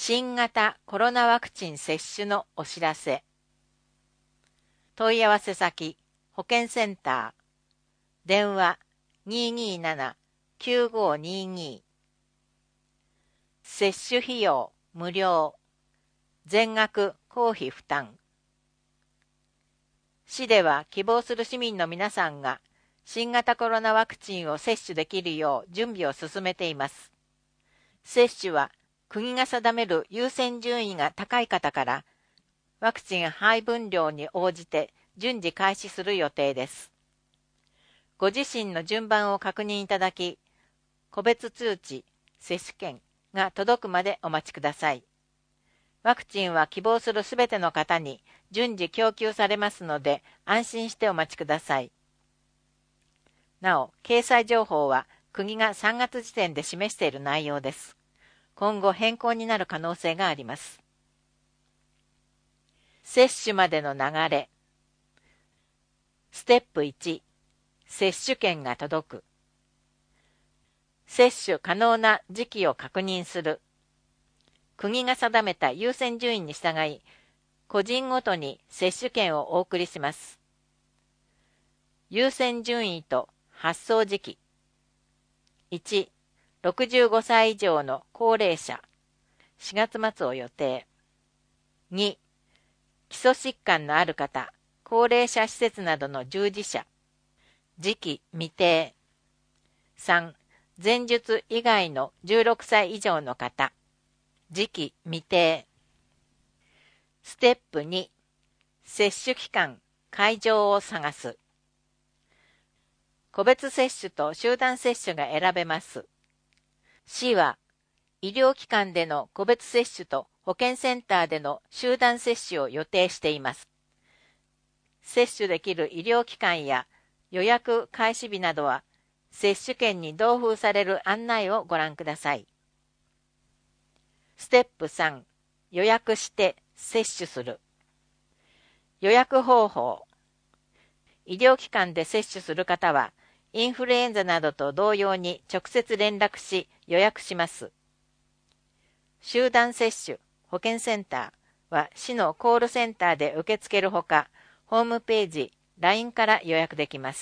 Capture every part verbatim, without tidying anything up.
新型コロナワクチン接種のお知らせ。問い合わせ先、保健センター。電話 にーにーなな きゅうごにーにー。接種費用無料。全額公費負担。市では希望する市民の皆さんが新型コロナワクチンを接種できるよう準備を進めています。接種は国が定める優先順位が高い方からワクチン配分量に応じて順次開始する予定です。ご自身の順番を確認いただき、個別通知、接種券が届くまでお待ちください。ワクチンは希望するすべての方に順次供給されますので安心してお待ちください。なお、掲載情報は国がさんがつ時点で示している内容です。今後変更になる可能性があります。接種までの流れ。ステップいち、接種券が届く。接種可能な時期を確認する。国が定めた優先順位に従い、個人ごとに接種券をお送りします。優先順位と発送時期。いち、ろくじゅうごさい以上の高齢者、しがつ末を予定。に、基礎疾患のある方、高齢者施設などの従事者、時期未定。さん、前述以外のじゅうろくさい以上の方、時期未定。ステップに、接種期間、会場を探す。個別接種と集団接種が選べます。市は、医療機関での個別接種と保健センターでの集団接種を予定しています。接種できる医療機関や予約開始日などは、接種券に同封される案内をご覧ください。ステップさん、予約して接種する。予約方法。医療機関で接種する方は、インフルエンザなどと同様に直接連絡し予約します。集団接種、保健センターは市のコールセンターで受け付けるほか、ホームページ、ライン から予約できます。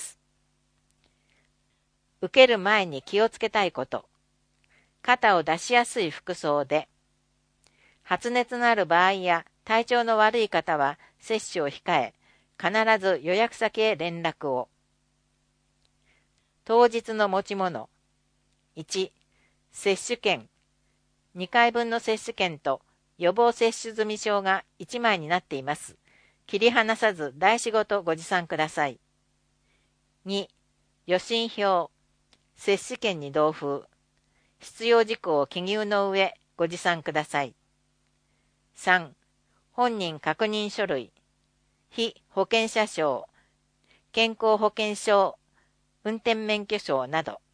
受ける前に気をつけたいこと。肩を出しやすい服装で、発熱のある場合や体調の悪い方は接種を控え、必ず予約先へ連絡を。当日の持ち物。いち、接種券。にかいぶんの接種券と予防接種済証がいちまいになっています。切り離さず台紙ごとご持参ください。に、予診票。接種券に同封。必要事項を記入の上ご持参ください。さん、本人確認書類。被保険者証。健康保険証。運転免許証など。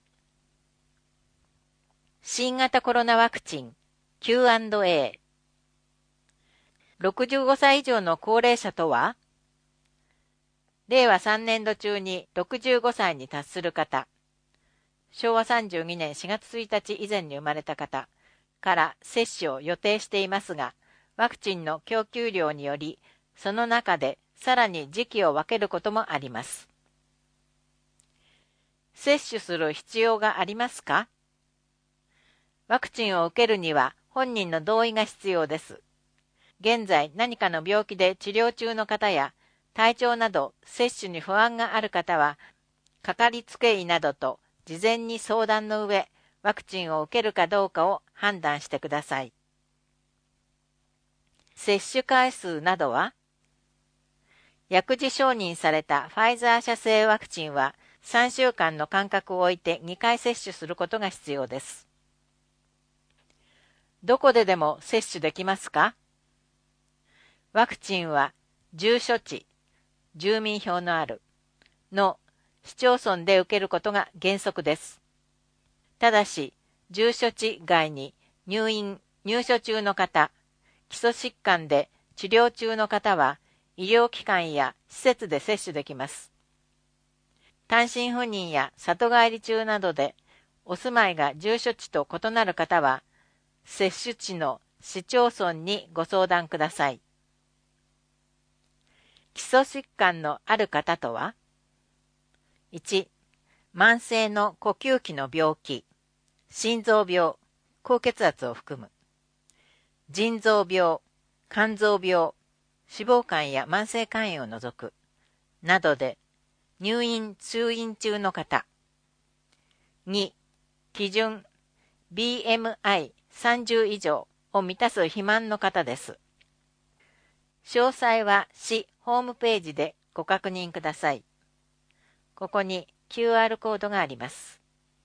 新型コロナワクチン キューアンドエー。ろくじゅうごさい以上の高齢者とは、れいわさんねんど中にろくじゅうごさいに達する方、しょうわさんじゅうにねんしがつついたち以前に生まれた方から接種を予定していますが、ワクチンの供給量により、その中でさらに時期を分けることもあります。接種する必要がありますか？ワクチンを受けるには本人の同意が必要です。現在何かの病気で治療中の方や体調など接種に不安がある方は、かかりつけ医などと事前に相談の上、ワクチンを受けるかどうかを判断してください。接種回数などは、薬事承認されたファイザー社製ワクチンはさんしゅうかんの間隔を置いてにかい接種することが必要です。どこででも接種できますか？ワクチンは住所地、住民票のあるの市町村で受けることが原則です。ただし、住所地外に入院・入所中の方、基礎疾患で治療中の方は医療機関や施設で接種できます。単身赴任や里帰り中などでお住まいが住所地と異なる方は、接種地の市町村にご相談ください。基礎疾患のある方とは、いち、慢性の呼吸器の病気、心臓病、高血圧を含む、腎臓病、肝臓病、脂肪肝や慢性肝炎を除く、などで入院・通院中の方。に、基準 ビーエムアイさんじゅう 以上を満たす肥満の方です。詳細は市ホームページでご確認ください。ここに キューアール コードがあります。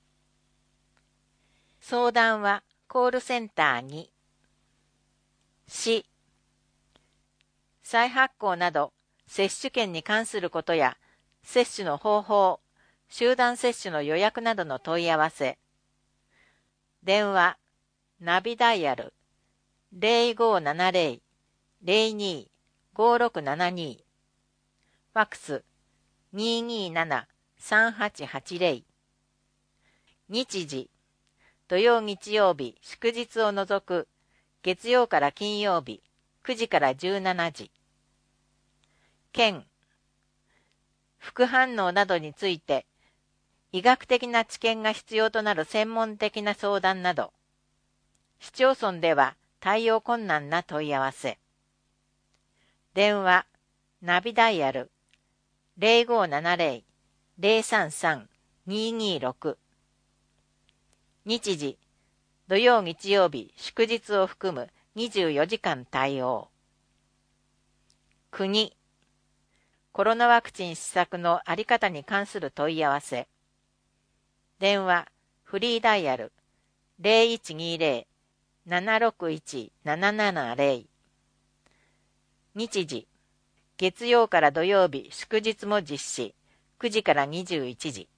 相談はコールセンターに、市、再発行など接種券に関することや接種の方法、集団接種の予約などの問い合わせ。電話、ナビダイヤル ゼロごーななゼロ ゼロにー ごーろくななにー、ファックス にーにーなな さんはちはちゼロ、日時、土曜日曜日祝日を除く月曜から金曜日くじからじゅうしちじ。県、副反応などについて医学的な知見が必要となる専門的な相談など、市町村では対応困難な問い合わせ。電話、ナビダイヤル ゼロごーななゼロ ゼロさんさん にーにーろく。日時、土曜日曜日祝日を含むにじゅうよじかん対応。国、コロナワクチン施策のあり方に関する問い合わせ。電話、フリーダイヤル ゼロいちにゼロ ななろくいち ななななゼロ。日時、月曜から土曜日祝日も実施、くじからにじゅういちじ。